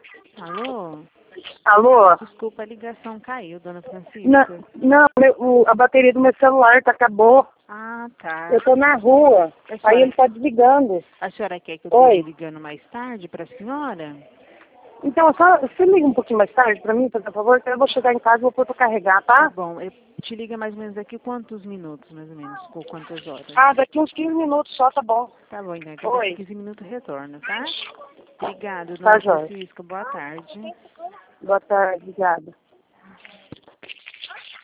Alô? Alô? Desculpa, a ligação caiu, dona Francisca. Não, a bateria do meu celular acabou. Ah, tá. Eu tô na rua, aí ele tá desligando. A senhora quer que eu Oi. esteja ligando mais tarde para a senhora? Então, só, você liga um pouquinho mais tarde pra mim, por favor, que eu vou chegar em casa e vou pôr pra carregar, Tá tá? bom, eu te liga mais ou menos daqui quantos minutos, mais ou menos, ou quantas horas? Ah, daqui uns 15 minutos só, tá bom. Tá bom, então, Oi. daqui 15 minutos retorno, tá? Obrigada, Tá, dona joia. Francisca, boa tarde. Boa tarde, obrigada.